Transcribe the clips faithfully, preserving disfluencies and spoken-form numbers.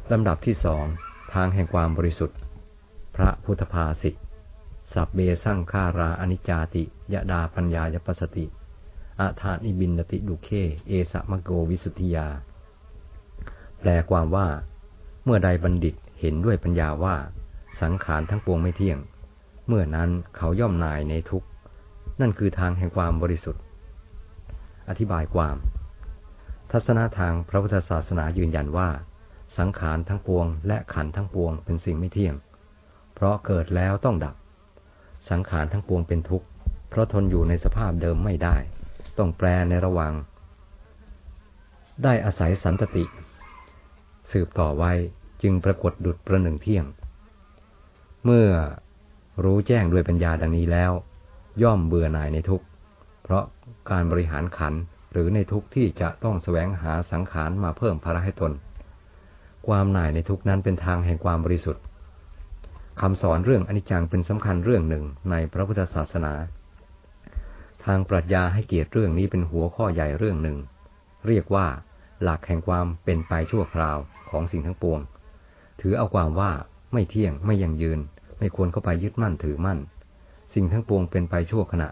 ลำดับที่สองทางแห่งความบริสุทธิ์พระพุทธภาษิตสัพเบสังขาราอนิจจาติยดาปัญญายปัสสติอาทานิบินติดุเคเอสะมะโกวิสุทธิยาแปลความว่าเมื่อใดบัณฑิตเห็นด้วยปัญญาว่าสังขารทั้งปวงไม่เที่ยงเมื่อนั้นเขาย่อมหน่ายในทุกข์นั่นคือทางแห่งความบริสุทธิ์อธิบายความทัศนะทางพระพุทธศาสนายืนยันว่าสังขารทั้งปวงและขันธ์ทั้งปวงเป็นสิ่งไม่เที่ยงเพราะเกิดแล้วต้องดับสังขารทั้งปวงเป็นทุกข์เพราะทนอยู่ในสภาพเดิมไม่ได้ต้องแปรในระหว่างได้อาศัยสันตติสืบต่อไว้จึงปรากฏดุจประหนึ่งเที่ยงเมื่อรู้แจ้งด้วยปัญญาดังนี้แล้วย่อมเบื่อหน่ายในทุกข์เพราะการบริหารขันธ์หรือในทุกข์ที่จะต้องแสวงหาสังขารมาเพิ่มภาระให้ตนความหน่ายในทุกข์นั้นเป็นทางแห่งความบริสุทธิ์คำสอนเรื่องอนิจจังเป็นสำคัญเรื่องหนึ่งในพระพุทธศาสนาทางปรัชญาให้เกียรติเรื่องนี้เป็นหัวข้อใหญ่เรื่องหนึ่งเรียกว่าหลักแห่งความเป็นไปชั่วคราวของสิ่งทั้งปวงถือเอาความว่าไม่เที่ยงไม่ยั่งยืนไม่ควรเข้าไปยึดมั่นถือมั่นสิ่งทั้งปวงเป็นไปชั่วขณะ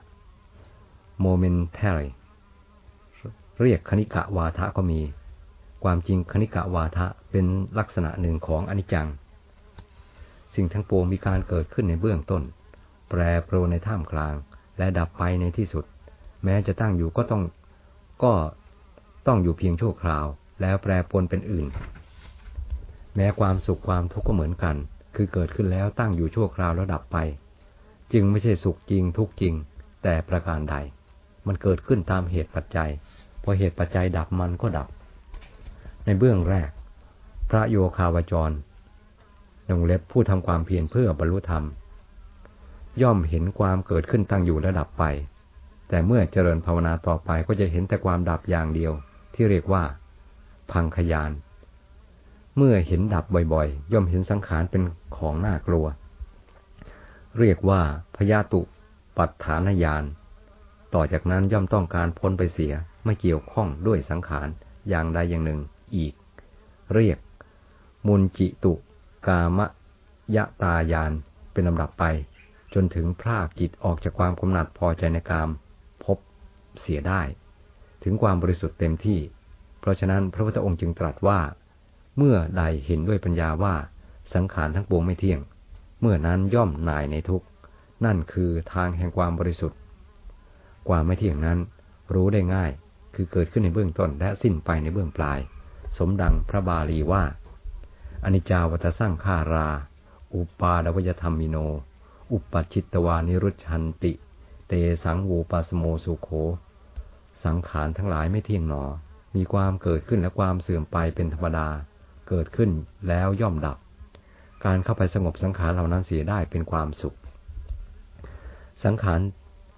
momentary เรียกคณิกะวาทะก็มีความจริงคณิกะวาทะเป็นลักษณะหนึ่งของอนิจจังสิ่งทั้งปวงมีการเกิดขึ้นในเบื้องต้นแปรปรวนในท่ามกลางและดับไปในที่สุดแม้จะตั้งอยู่ก็ต้องก็ต้องอยู่เพียงชั่วคราวแล้วแปรปรวนเป็นอื่นแม้ความสุขความทุกข์ก็เหมือนกันคือเกิดขึ้นแล้วตั้งอยู่ชั่วคราวแล้วดับไปจึงไม่ใช่สุขจริงทุกข์จริงแต่ประการใดมันเกิดขึ้นตามเหตุปัจจัยพอเหตุปัจจัยดับมันก็ดับในเบื้องแรกพระโยคาวจรวงเล็บผู้ทำความเพียรเพื่อบรรลุธรรมย่อมเห็นความเกิดขึ้นตั้งอยู่และดับไปแต่เมื่อเจริญภาวนาต่อไปก็จะเห็นแต่ความดับอย่างเดียวที่เรียกว่าพังคญาณเมื่อเห็นดับบ่อยๆย่อมเห็นสังขารเป็นของน่ากลัวเรียกว่าพยาตุปัฏฐานญาณต่อจากนั้นย่อมต้องการพ้นไปเสียไม่เกี่ยวข้องด้วยสังขารอย่างใดอย่างหนึ่งอีกเรียกมุนจิตุกามยตายานเป็นลำดับไปจนถึงพรากจิตออกจากความกำหนัดพอใจในกามพบเสียได้ถึงความบริสุทธิ์เต็มที่เพราะฉะนั้นพระพุทธองค์จึงตรัสว่าเมื่อใดเห็นด้วยปัญญาว่าสังขารทั้งปวงไม่เที่ยงเมื่อนั้นย่อมหน่ายในทุกข์นั่นคือทางแห่งความบริสุทธิ์ความไม่เที่ยงนั้นรู้ได้ง่ายคือเกิดขึ้นในเบื้องต้นและสิ้นไปในเบื้องปลายสมดังพระบาลีว่าอนิจจาวัฏสังขาราอุปาดวยธรรมิโนอุปปัชชิตวานิรุชชันติเตสังวูปัสโมสุโขสังขารทั้งหลายไม่เที่ยงหนอมีความเกิดขึ้นและความเสื่อมไปเป็นธรรมดาเกิดขึ้นแล้วย่อมดับการเข้าไปสงบสังขารเหล่านั้นเสียได้เป็นความสุขสังขาร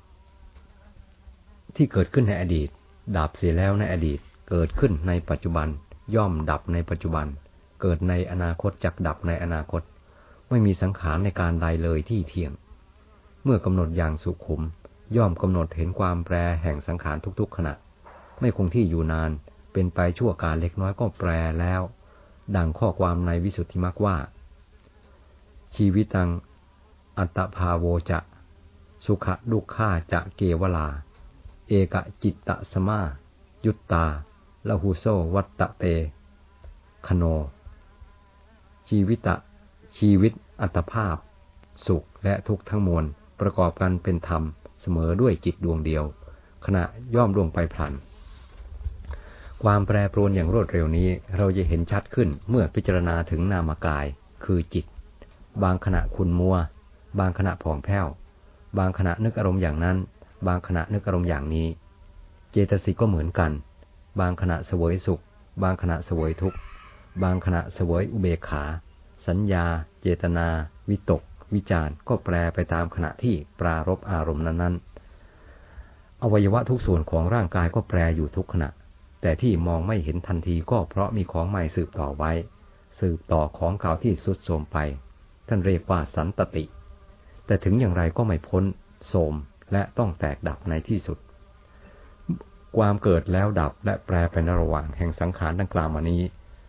ที่เกิดขึ้นในอดีตดับเสียแล้วในอดีตเกิดขึ้นในปัจจุบันย่อมดับในปัจจุบันเกิดในอนาคตจักดับในอนาคตไม่มีสังขารในการใดเลยที่เที่ยงเมื่อกำหนดอย่างสุขุมย่อมกำหนดเห็นความแปรแห่งสังขารทุกๆขณะไม่คงที่อยู่นานเป็นไปชั่วการเล็กน้อยก็แปรแล้วดังข้อความในวิสุทธิมรรคว่าชีวิตังอัตตภาโวจะสุขดุขะจะเกวลาเอกจิตตสมายุตตาละหุโสวัตตะเตคโนชีวิตะชีวิตอัตภาพสุขและทุกข์ทั้งมวลประกอบกันเป็นธรรมเสมอด้วยจิตดวงเดียวขณะย่อมล่วงไปพลันความแปรปรวนอย่างรวดเร็วนี้เราจะเห็นชัดขึ้นเมื่อพิจารณาถึงนามกายคือจิตบางขณะขุ่นมัวบางขณะผ่องแผ้วบางขณะนึกอารมณ์อย่างนั้นบางขณะนึกอารมณ์อย่างนี้เจตสิกก็เหมือนกันบางขณะเสวยสุขบางขณะเสวยทุกข์บางขณะเสวยอุเบกขาสัญญาเจตนาวิตกวิจารก็แปรไปตามขณะที่ปรารภอารมณ์นั้นๆอวัยวะทุกส่วนของร่างกายก็แปรอยู่ทุกขณะแต่ที่มองไม่เห็นทันทีก็เพราะมีของใหม่สืบต่อไว้สืบต่อของเก่าที่ทรุดโทรมไปท่านเรียกว่าสันตติแต่ถึงอย่างไรก็ไม่พ้นโทรมและต้องแตกดับในที่สุดความเกิดแล้วดับและแปรไปในระหว่างแห่งสังขารดังกล่าวมานี้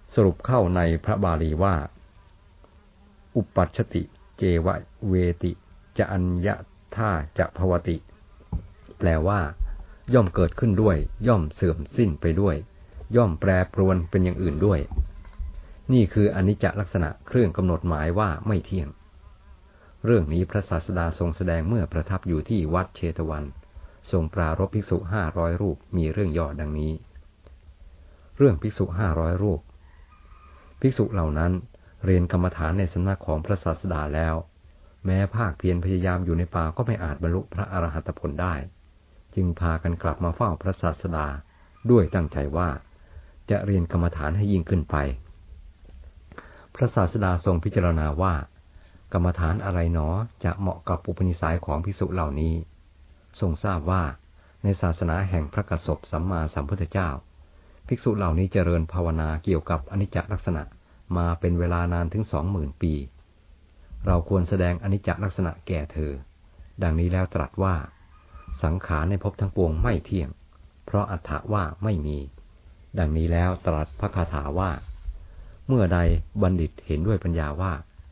สรุปเข้าในพระบาลีว่าอุปัชชติเจวะเวติจะอัญญท่าจะภวติแปลว่าย่อมเกิดขึ้นด้วยย่อมเสื่อมสิ้นไปด้วยย่อมแปรปรวนเป็นอย่างอื่นด้วยนี่คืออนิจจลักษณะเครื่องกำหนดหมายว่าไม่เที่ยงเรื่องนี้พระศาสดาทรงแสดงเมื่อประทับอยู่ที่วัดเชตวันทรงปรารภภิกษุห้าร้อยรูปมีเรื่องย่อดังนี้เรื่องภิกษุห้าร้อยรูปภิกษุเหล่านั้นเรียนกรรมฐานในสำนักของพระศาสดาแล้วแม้ภาคเพียรพยายามอยู่ในป่าก็ไม่อาจบรรลุพระอรหัตผลได้จึงพากันกลับมาเฝ้าพระศาสดาด้วยตั้งใจว่าจะเรียนกรรมฐานให้ยิ่งขึ้นไปพระศาสดาทรงพิจารณาว่ากรรมฐานอะไรหนอจะเหมาะกับอุปนิสัยของภิกษุเหล่านี้ทรงทราบว่าในศาสนาแห่งพระกัสสปสัมมาสัมพุทธเจ้าภิกษุเหล่านี้เจริญภาวนาเกี่ยวกับอนิจจลักษณะมาเป็นเวลานานถึงสองหมื่นปีเราควรแสดงอนิจจลักษณะแก่เธอดังนี้แล้วตรัสว่าสังขารในภพทั้งปวงไม่เที่ยงเพราะอัตถะว่าไม่มีดังนี้แล้วตรัสพระคาถาว่าเมื่อใดบัณฑิตเห็นด้วยปัญญาว่า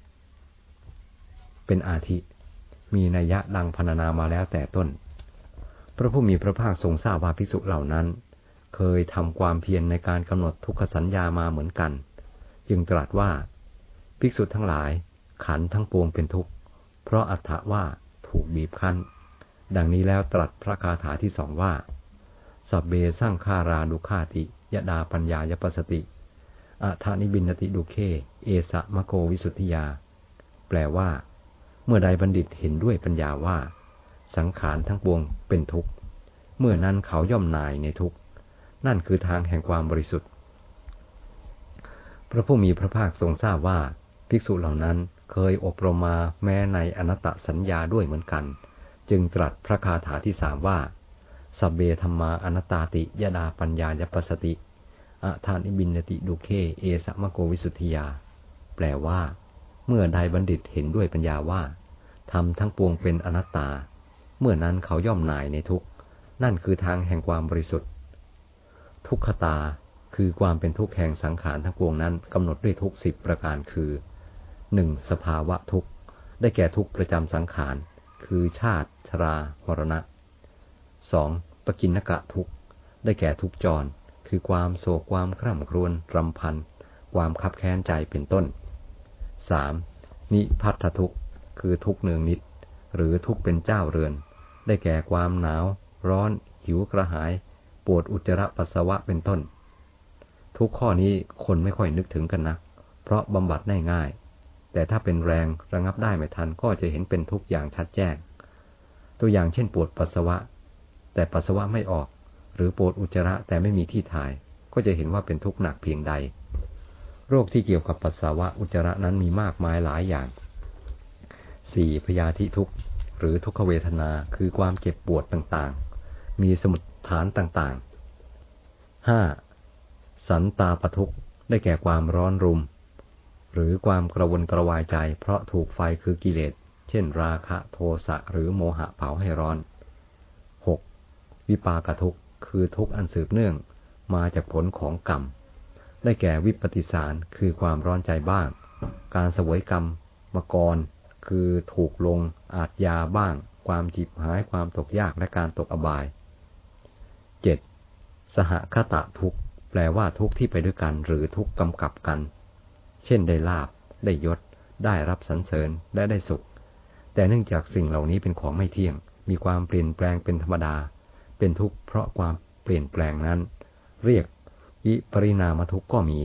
เป็นอาทิมีนัยยะดังพรรณนามาแล้วแต่ต้นพระผู้มีพระภาคทรงทราบว่าภิกษุเหล่านั้นเคยทำความเพียรในการกำหนดทุกขสัญญามาเหมือนกันจึงตรัสว่าภิกษุทั้งหลายขันธ์ทั้งปวงเป็นทุกข์เพราะอัตถะว่าถูกบีบคั้นดังนี้แล้วตรัสพระคาถาที่สองว่าสัพเบสังขาราดุขาติยดาปัญญายปัสสติอัฏฐานิบินติดุเคเอสะมะโกวิสุทธิยาแปลว่าเมื่อใดบัณฑิตเห็นด้วยปัญญาว่าสังขารทั้งปวงเป็นทุกข์เมื่อนั้นเขาย่อมนายในทุกข์นั่นคือทางแห่งความบริสุทธิ์พระผู้มีพระภาคทรงทราบว่าภิกษุเหล่านั้นเคยอบรมมาแม้ในอนัตตสัญญาด้วยเหมือนกันจึงตรัสพระคาถาที่สามว่าสัพเบธัมมาอนัตตาติยดาปัญญายปัสสติอัฏฐานิบินติดุเคเอสะมะโกวิสุทธิยาแปลว่าเมื่อใดบัณฑิตเห็นด้วยปัญญาว่าธรรมทั้งปวงเป็นอนัตตาเมื่อนั้นเขาย่อมหน่ายในทุกข์นั่นคือทางแห่งความบริสุทธิ์ทุกขตาคือความเป็นทุกข์แห่งสังขารทั้งปวงนั้นกำหนดด้วยทุกข์สิบประการคือหนึ่งสภาวะทุกข์ได้แก่ทุกข์ประจำสังขารคือชาติชรามรณะสองปกิณณกะทุกข์ได้แก่ทุกข์จรคือความโศกความคร่ำครวญรำพันความคับแค้นใจเป็นต้นสามนิพัทธทุกข์คือทุกข์เนืองนิดหรือทุกข์เป็นเจ้าเรือนได้แก่ความหนาวร้อนหิวกระหายปวดอุจจาระปัสสาวะเป็นต้นทุกข้อนี้คนไม่ค่อยนึกถึงกันนะเพราะบำบัดได้ง่ายแต่ถ้าเป็นแรงระงับได้ไม่ทันก็จะเห็นเป็นทุกข์อย่างชัดแจ้งตัวอย่างเช่นปวดปัสสาวะแต่ปัสสาวะไม่ออกหรือปวดอุจจาระแต่ไม่มีที่ถ่ายก็จะเห็นว่าเป็นทุกข์หนักเพียงใดโรคที่เกี่ยวกับปัสสาวะอุจจาระนั้นมีมากมายหลายอย่างสี่พยาธิทุกข์หรือทุกขเวทนาคือความเจ็บปวดต่างๆมีสมุฏฐานต่างๆห้าสันตาปทุกข์ได้แก่ความร้อนรุมหรือความกระวนกระวายใจเพราะถูกไฟคือกิเลสเช่นราคะโทสะหรือโมหะเผาให้ร้อนหกวิปากทุกข์คือทุกข์อันสืบเนื่องมาจากผลของกรรมได้แก่วิปฏิสารคือความร้อนใจบ้างการเสวยกรรมมกรคือถูกลงอาทยาบ้างความจิบหายความตกยากและการตกอบายเจ็ดสหคตะทุกข์แปลว่าทุกข์ที่ไปด้วยกันหรือทุกข์กำกับกันเช่นได้ลาภได้ยศได้รับสรรเสริญและได้สุขแต่เนื่องจากสิ่งเหล่านี้เป็นของไม่เที่ยงมีความเปลี่ยนแปลงเป็นธรรมดาเป็นทุกข์เพราะความเปลี่ยนแปลงนั้นเรียกวิปริณามทุกข์ก็มี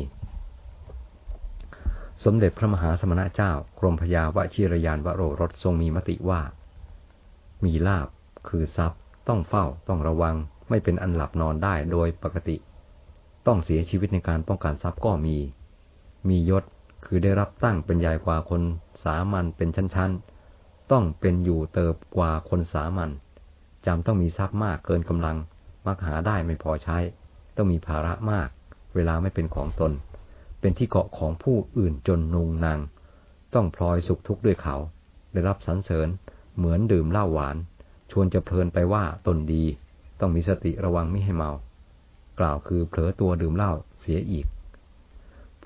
สมเด็จพระมหาสมณเจ้ากรมพยาวชิรยานวโรรสทรงมีมติว่ามีลาภคือทรัพย์ต้องเฝ้าต้องระวังไม่เป็นอันหลับนอนได้โดยปกติต้องเสียชีวิตในการป้องกันทรัพย์ก็มีมียศคือได้รับตั้งเป็นใหญ่กว่าคนสามัญเป็นชั้นๆต้องเป็นอยู่เติบกว่าคนสามัญจำต้องมีทรัพย์มากเกินกำลังมักหาได้ไม่พอใช้ต้องมีภาระมากเวลาไม่เป็นของตนเป็นที่เกาะของผู้อื่นจนนุงนางต้องพลอยสุขทุกข์ด้วยเขาได้รับสรรเสริญเหมือนดื่มเหล้าหวานชวนจะเพลินไปว่าตนดีต้องมีสติระวังไม่ให้เมากล่าวคือเผลอตัวดื่มเหล้าเสียอีกผ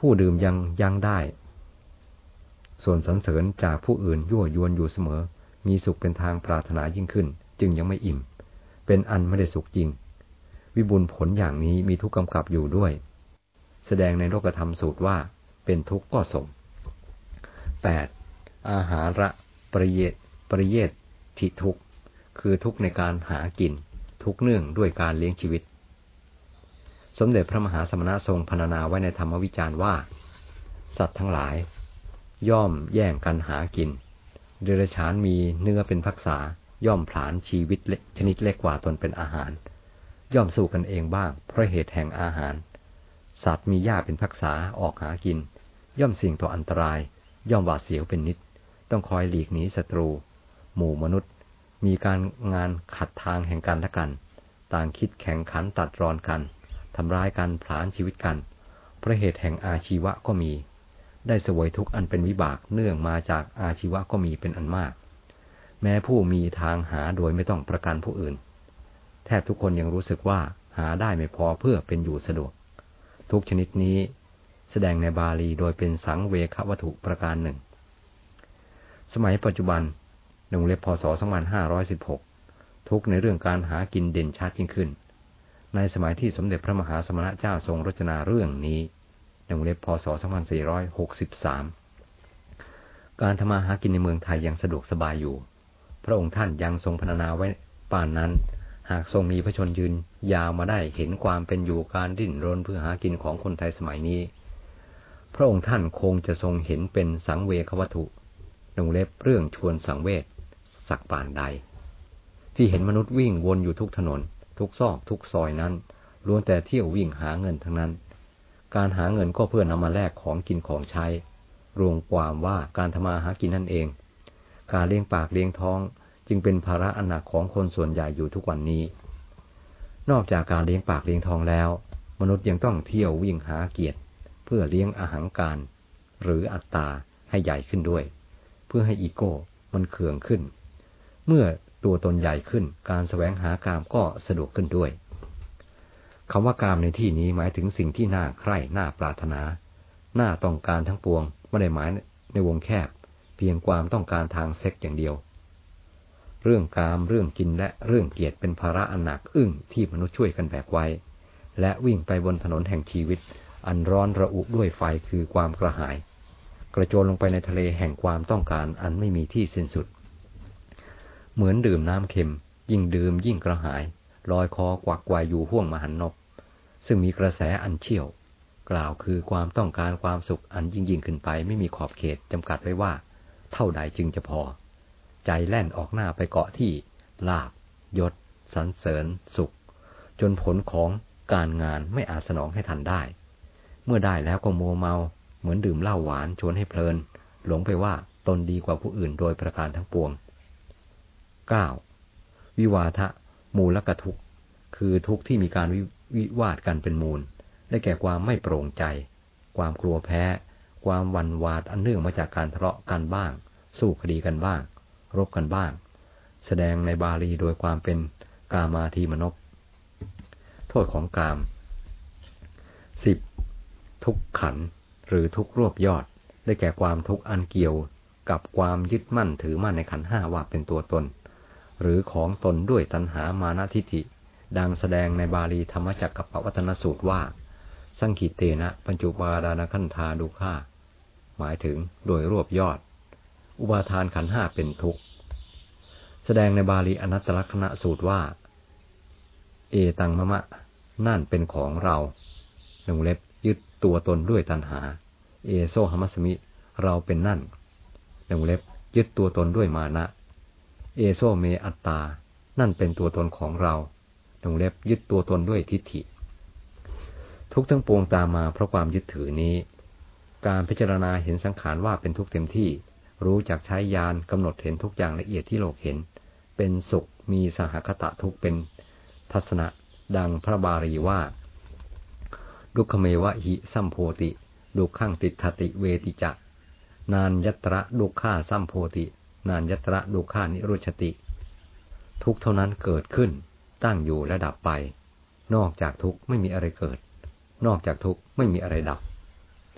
ผู้ดื่มยังยั้งได้ส่วนสรรเสริญจากผู้อื่นยั่วยวนอยู่เสมอมีสุขเป็นทางปรารถนายิ่งขึ้นจึงยังไม่อิ่มเป็นอันไม่ได้สุขจริงวิบูลย์ผลอย่างนี้มีทุกข์กำกับอยู่ด้วยแสดงในโลกธรรมสูตรว่าเป็นทุกข์ก็สม แปด. อาหาระปริเยตปริเยติทุกข์คือทุกข์ในการหากินทุกข์เนื่องด้วยการเลี้ยงชีวิตสมเด็จพระมหาสมณะทรงพรรณนาไว้ในธรรมวิจารณ์ว่าสัตว์ทั้งหลายย่อมแย่งกันหากินเดรัจฉานมีเนื้อเป็นภักษาย่อมผลาญชีวิตชนิดเล็กกว่าตนเป็นอาหารย่อมสู้กันเองบ้างเพราะเหตุแห่งอาหารสัตว์มีหญ้าเป็นภักษาออกหากินย่อมเสี่ยงต่ออันตรายย่อมหวาดเสียวเป็นนิดต้องคอยหลีกหนีศัตรูหมู่มนุษย์มีการงานขัดทางแห่งกันและกันต่างคิดแข่งขันตัดรอนกันทำร้ายกันผลาญชีวิตกันเพราะเหตุแห่งอาชีวะก็มีได้เสวยทุกข์อันเป็นวิบากเนื่องมาจากอาชีวะก็มีเป็นอันมากแม้ผู้มีทางหาโดยไม่ต้องประกันผู้อื่นแทบทุกคนยังรู้สึกว่าหาได้ไม่พอเพื่อเป็นอยู่สะดวกทุกชนิดนี้แสดงในบาลีโดยเป็นสังเวควัตถุประการหนึ่งสมัยปัจจุบันในวงเล็บพ.ศ. สองพันห้าร้อยสิบหกทุกในเรื่องการหากินเด่นชัดยิ่งขึ้นในสมัยที่สมเด็จพระมหาสมณเจ้าทรงรจนาเรื่องนี้ในวงเล็บพ.ศ. สองพันสี่ร้อยหกสิบสามการทำมาหากินในเมืองไทยยังสะดวกสบายอยู่พระองค์ท่านยังทรงพรรณนาไว้ป่านนั้นหากทรงมีพระชนยืนยาวมาได้เห็นความเป็นอยู่การดิ้นรนเพื่อหากินของคนไทยสมัยนี้พระองค์ท่านคงจะทรงเห็นเป็นสังเวควัตถุในวงเล็บเรื่องชวนสังเวชสักป่านใดที่เห็นมนุษย์วิ่งวนอยู่ทุกถนนทุกซอกทุกซอยนั้นล้วนแต่เที่ยววิ่งหาเงินทั้งนั้นการหาเงินก็เพื่อนำมาแลกของกินของใช้รวมความว่าการทำมาหากินนั่นเองการเลี้ยงปากเลี้ยงท้องจึงเป็นภาระอันหนักของคนส่วนใหญ่อยู่ทุกวันนี้นอกจากการเลี้ยงปากเลี้ยงท้องแล้วมนุษย์ยังต้องเที่ยววิ่งหาเกียรติเพื่อเลี้ยงอาหังการหรืออัตตาให้ใหญ่ขึ้นด้วยเพื่อให้อีโก้มันเขื่องขึ้นเมื่อตัวตนใหญ่ขึ้นการแสวงหากามก็สะดวกขึ้นด้วยคำว่ากามในที่นี้หมายถึงสิ่งที่น่าใคร่น่าปรารถนาน่าต้องการทั้งปวงไม่ได้หมายในวงแคบเพียงความต้องการทางเซ็กอย่างเดียวเรื่องกามเรื่องกินและเรื่องเกียรติเป็นภาระอันหนักอึ้งที่มนุษย์ช่วยกันแบกไว้และวิ่งไปบนถนนแห่งชีวิตอันร้อนระอุด้วยไฟคือความกระหายกระโจนลงไปในทะเลแห่งความต้องการอันไม่มีที่สิ้นสุดเหมือนดื่มน้ำเค็มยิ่งดื่มยิ่งกระหายลอยคอกวักไกวอยู่ห้วงมหันนบซึ่งมีกระแสอันเชี่ยวกล่าวคือความต้องการความสุขอันยิ่งยิ่งขึ้นไปไม่มีขอบเขตจำกัดไว้ว่าเท่าใดจึงจะพอใจแล่นออกหน้าไปเกาะที่ลาภยศสรรเสริญสุขจนผลของการงานไม่อาจสนองให้ทันได้เมื่อได้แล้วก็มัวเมาเหมือนดื่มเหล้าหวานชวนให้เพลินหลงไปว่าตนดีกว่าผู้อื่นโดยประการทั้งปวง เก้า. วิวาทะมูลกทุกข์คือทุกข์ที่มีการวิวาทกันเป็นมูลได้แก่ความไม่โปร่งใจความกลัวแพ้ความหวั่นหวาดอันเนื่องมาจากการทะเลาะกันบ้างสู้คดีกันบ้างรบกันบ้างแสดงในบาลีโดยความเป็นกามาทีมนพโทษของกาม สิบ. ทุกขันธ์หรือทุกข์รวบยอดได้แก่ความทุกข์อันเกี่ยวกับความยึดมั่นถือมั่นในขันธ์ห้าว่าเป็นตัวตนหรือของตนด้วยตัณหามานะทิฏฐิดังแสดงในบาลีธรรมจักรปวัตตนสูตรว่าสังขิเตนะปัญจุปาดานขันธาดุข่าหมายถึงโดยรวบยอดอุปาทานขันธ์ห้าเป็นทุกข์แสดงในบาลีอนัตตลักษณสูตรว่าเอตังมะมะนั่นเป็นของเราหนึ่งเล็บยึดตัวตนด้วยตัณหาเอโซหมัสมิเราเป็นนั่นหนึ่งเล็บยึดตัวตนด้วยมานะเอโซเมอัตตานั่นเป็นตัวตนของเราหนึ่งเล็บยึดตัวตนด้วยทิฏฐิทุกทั้งปวงตามมาเพราะความยึดถือนี้การพิจารณาเห็นสังขารว่าเป็นทุกข์เต็มที่รู้จักใช้ญาณกำหนดเห็นทุกอย่างละเอียดที่โลกเห็นเป็นสุขมีสหคตะทุกข์เป็นทัศนะดังพระบาลีว่าดุขเมวะหิสัมโพติดุขังติฏฐติเวติจะนานยัตระดุข่าสัมโพตินานยัตระดุข่านิรุชติทุกเท่านั้นเกิดขึ้นตั้งอยู่และดับไปนอกจากทุกไม่มีอะไรเกิดนอกจากทุกไม่มีอะไรดับ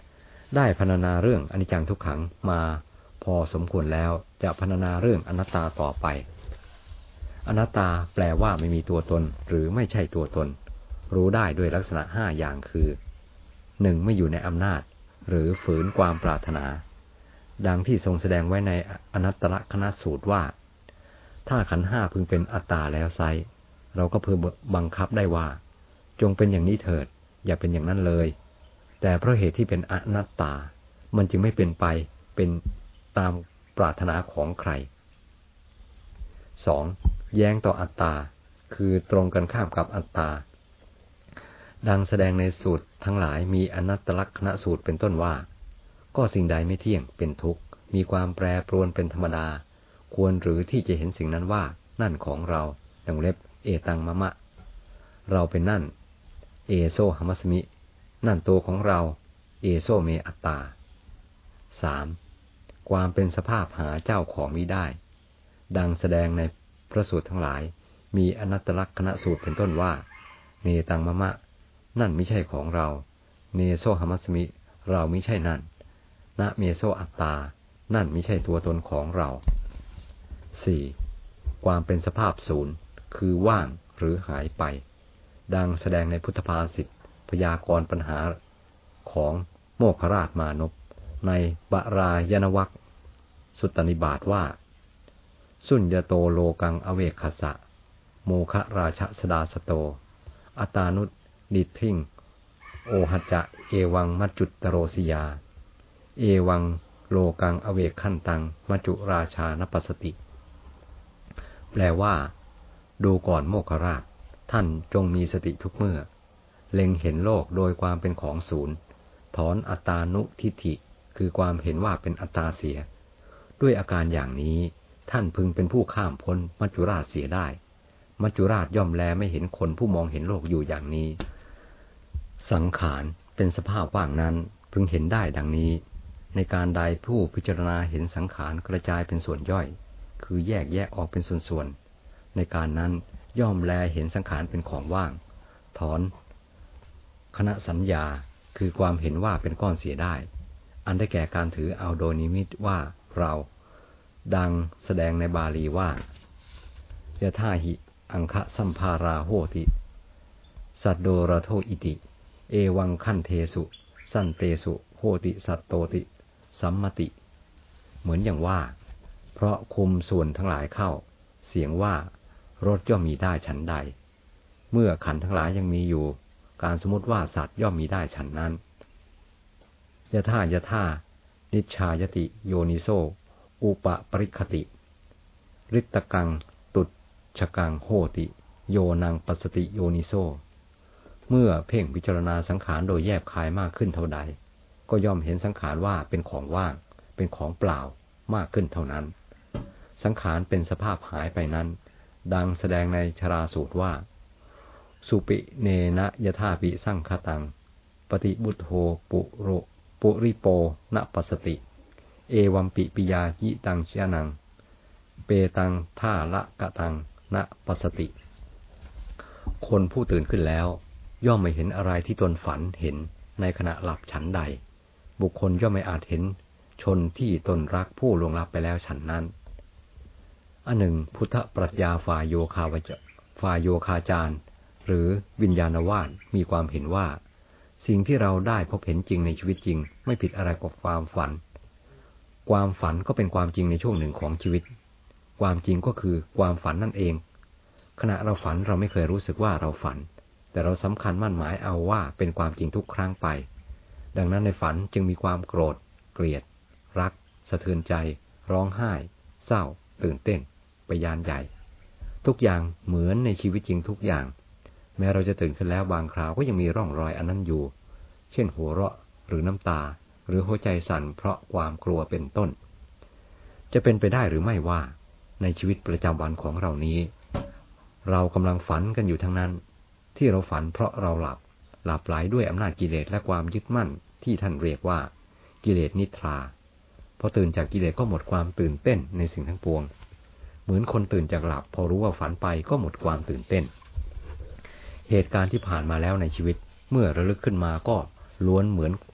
ได้พรรณนาเรื่องอนิจจังทุกขังมาพอสมควรแล้วจะพรรณนาเรื่องอนัตตาต่อไปอนัตตาแปลว่าไม่มีตัวตนหรือไม่ใช่ตัวตนรู้ได้ด้วยลักษณะห้าอย่างคือหนึ่งไม่อยู่ในอำนาจหรือฝืนความปรารถนาดังที่ทรงแสดงไว้ในอนัตตลกนัสสูตรว่าถ้าขันธ์ห้าพึงเป็นอัตตาแล้วไซร้เราก็พึงบังคับได้ว่าจงเป็นอย่างนี้เถิดอย่าเป็นอย่างนั้นเลยแต่เพราะเหตุที่เป็นอนัตตามันจึงไม่เป็นไปเป็นตามปรารถนาของใคร สอง. แย้งต่ออัตตาคือตรงกันข้ามกับอัตตาดังแสดงในสูตรทั้งหลายมีอนัตตลักษณสูตรเป็นต้นว่าก็สิ่งใดไม่เที่ยงเป็นทุกข์มีความแปรปรวนเป็นธรรมดาควรหรือที่จะเห็นสิ่งนั้นว่านั่นของเราดังเล็บเอตังมะมะเราเป็นนั่นเอโซหมัสมินั่นตัวของเราเอโซเมอัตตา สาม. ความเป็นสภาพหาเจ้าของมิได้ดังแสดงในพระสูตรทั้งหลายมีอนัตตลักษณสูตรเป็นต้นว่าเนตังมะมะนั่นไม่ใช่ของเราเนโซหมัสมิเราไม่ใช่นั่นนะเมโซอัตตานั่นไม่ใช่ตัวตนของเรา สี่. ความเป็นสภาพศูนย์คือว่างหรือหายไปดังแสดงในพุทธภาษิตพยากรณ์ปัญหาของโมคคราชมานพในปรายณวรรคสุตตนิบาตว่าสุญญโตโลกังอเวคัสสะโมคราชสดาสโตอัตตานุดิทิงโอหัจจะเอวังมัจจุตโรสิยาเอวังโลกังอเวขันตังมัจจุราชานปัสสติแปลว่าดูก่อนโมคคราชท่านจงมีสติทุกเมื่อเล็งเห็นโลกโดยความเป็นของศูนย์ถอนอัตตานุทิฏฐิคือความเห็นว่าเป็นอัตตาเสียด้วยอาการอย่างนี้ท่านพึงเป็นผู้ข้ามพ้นมัจจุราชเสียได้มัจจุราชย่อมแลไม่เห็นคนผู้มองเห็นโลกอยู่อย่างนี้สังขารเป็นสภาพว่างนั้นพึงเห็นได้ดังนี้ในการใดผู้พิจารณาเห็นสังขารกระจายเป็นส่วนย่อยคือแยกแยะออกเป็นส่วนๆในการนั้นย่อมแลเห็นสังขารเป็นของว่างถอนคณะสัญญาคือความเห็นว่าเป็นก้อนเสียได้อันได้แก่การถือเอาโดยนิมิตว่าเราดังแสดงในบาลีว่ายะธาหิอังคะสัมภาราโหติสัตโดระโทอิติเอวังขันเทสุสันเตสุโหติสัตโตติสัมมติเหมือนอย่างว่าเพราะคุมส่วนทั้งหลายเข้าเสียงว่ารถย่อมมีได้ฉันใดเมื่อขันธ์ทั้งหลายยังมีอยู่การสมมติว่าสัตว์ย่อมมีได้ฉันนั้นยะธายะธานิชชายติโยนิโสอุปปริคติริตกังตุชกังโหติโยนังปัสสติโยนิโสเมื่อเพ่งพิจารณาสังขารโดยแยบคายมากขึ้นเท่าใดก็ย่อมเห็นสังขารว่าเป็นของว่างเป็นของเปล่ามากขึ้นเท่านั้นสังขารเป็นสภาพหายไปนั้นดังแสดงในชราสูตรว่าสุปิเนนะยะธาปิสังคตังปฏิบุตโธปุโรปุริโปนะปัสสติเอวัมปิปิยายิตังเชนังเปตังท่าละกะตังนะปัสสติคนผู้ตื่นขึ้นแล้วย่อมไม่เห็นอะไรที่ตนฝันเห็นในขณะหลับฉันใดบุคคลย่อมไม่อาจเห็นชนที่ตนรักผู้ล่วงลับไปแล้วฉันนั้นอันหนึ่งพุทธปรัชญาฝ่ายโยคาวจฝ่ายโยคาจารย์หรือวิญญาณวาทมีความเห็นว่าสิ่งที่เราได้พบเห็นจริงในชีวิตจริงไม่ผิดอะไรกับความฝันความฝันก็เป็นความจริงในช่วงหนึ่งของชีวิตความจริงก็คือความฝันนั่นเองขณะเราฝันเราไม่เคยรู้สึกว่าเราฝันแต่เราสำคัญมั่นหมายเอาว่าเป็นความจริงทุกครั้งไปดังนั้นในฝันจึงมีความโกรธเกลียดรักสะเทือนใจร้องไห้เศร้าตื่นเต้นไปยานใหญ่ทุกอย่างเหมือนในชีวิตจริงทุกอย่างแม้เราจะตื่นขึ้นแล้วบางคราวก็ยังมีร่องรอยอันนั้นอยู่เช่นหัวเราะหรือน้ำตาหรือหัวใจสั่นเพราะความกลัวเป็นต้นจะเป็นไปได้หรือไม่ว่าในชีวิตประจำวันของเรานี้เรากำลังฝันกันอยู่ทั้งนั้นที่เราฝันเพราะเราหลับหลับไหลด้วยอำนาจกิเลสและความยึดมั่นที่ท่านเรียกว่ากิเลสนิทราพอตื่นจากกิเลสก็หมดความตื่นเต้นในสิ่งทั้งปวงเหมือนคนตื่นจากหลับพอรู้ว่าฝันไปก็หมดความตื่นเต้นเหตุการณ์ที่ผ่านมาแล้วในชีวิตเมื่อระลึกขึ้นมาก็ล้วนเหมือน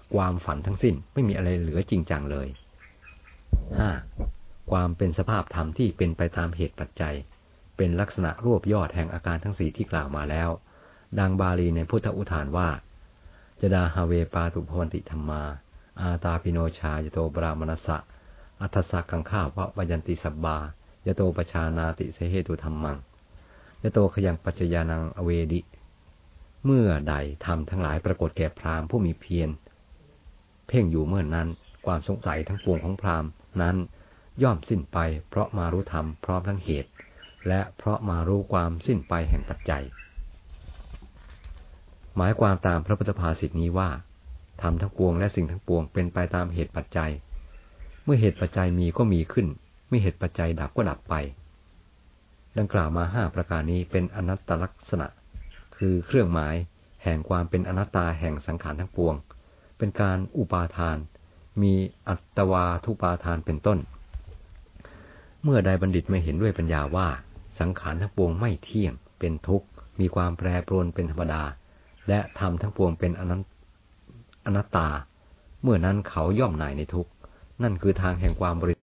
ความฝันทั้งสิ้นไม่มีอะไรเหลือจริงจังเลยห้าความเป็นสภาพธรรมที่เป็นไปตามเหตุปัจจัยเป็นลักษณะรวบยอดแห่งอาการทั้งสี่ที่กล่าวมาแล้วดังบาลีในพุทธอุทานว่าจดาฮาเวปาตุภวันติธรรมาอาตาปิโนชายโตบรามนัสสะอัทสะกังข้าวะวยันติสับบายโตปชานาติเสเหตุธรรมังยโตขยังปัจจยานังอเวดิเมื่อใดธรรมทั้งหลายปรากฏแก่พราหมณ์ผู้มีเพียรเพ่งอยู่เมื่อนนั้นความสงสัยทั้งปวงของพราหมณ์นั้นย่อมสิ้นไปเพราะมารู้ธรรมพร้อมทั้งเหตุและเพราะมารู้ความสิ้นไปแห่งปัจจัยหมายความตามพระพุทธภาษิตนี้ว่าธรรมทั้งปวงและสิ่งทั้งปวงเป็นไปตามเหตุปัจจัยเมื่อเหตุปัจจัยมีก็มีขึ้นเมื่อเหตุปัจจัยดับก็ดับไปดังกล่าวมาห้าประการนี้เป็นอนัตตลักษณะคือเครื่องหมายแห่งความเป็นอนัตตาแห่งสังขารทั้งปวงเป็นการอุปาทานมีอัตวาทุปาทานเป็นต้นเมื่อใดบัณฑิตไม่เห็นด้วยปัญญาว่าสังขารทั้งปวงไม่เที่ยงเป็นทุกข์มีความแปรปรวนเป็นธรรมดาและธรรมทั้งปวงเป็นอนัตตาเมื่อนั้นเขาย่อมหน่ายในทุกข์นั่นคือทางแห่งความบริ